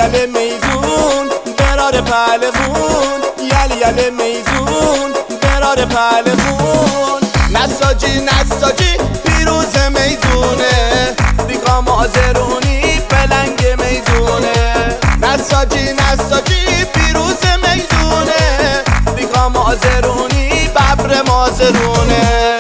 یله میدون برار پهلوون، یله میدون برار پهلوون. نساجی پیروز میدونه، بیگام آزرونی پلنگ میدونه. نساجی پیروز میدونه، بیگام آزرونی ببر مازرونه.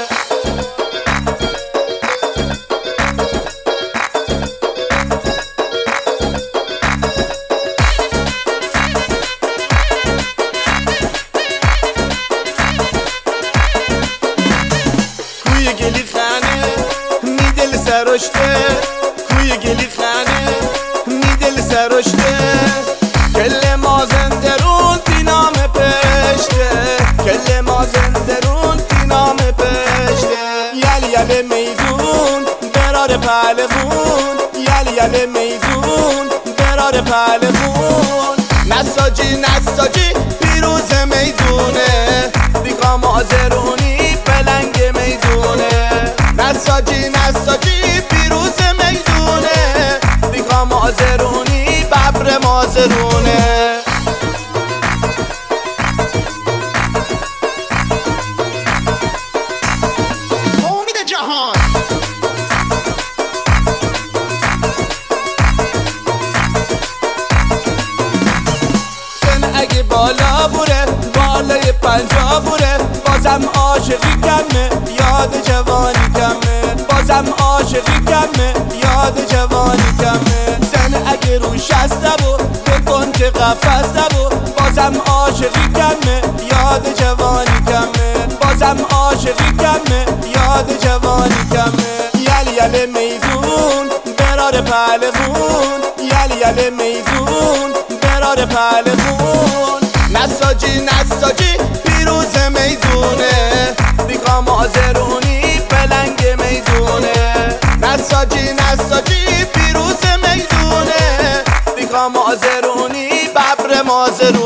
کوی گلی خانه میدل سرشته، کوی گلی خانه میدل سرشته. کل مازندرون دینام پشته، کل مازندرون دینام پشته. یله میدون برار پهلوون، یله میدون برار پهلوون. نساجی پیروز میدونه، بیگام آزرونی پلنگ میدونه. نساجی پیروز میدونه، بیگام آزرونی ببر مازرونه. امید جهان سن اگه بالا بوره، بالای 50 بوره، بازم عاشقی کمه، یاد جوانی کمه. بازم عاشقی کمه، یاد جوانی کمه. سن اگه رو 60 بو بکن که قفص بو، بازم عاشقی کمه، یاد جوانی کمه. بازم عاشقی کمه، یاد جوانی کمه. یله میدون برار پهلوون، یله میدون برار پهلوون. نساجی پیروز میدونه، بیگام آزرونی پلنگ میدونه. نساجی پیروز میدونه، بیگام آزرونی ببر مازرونه.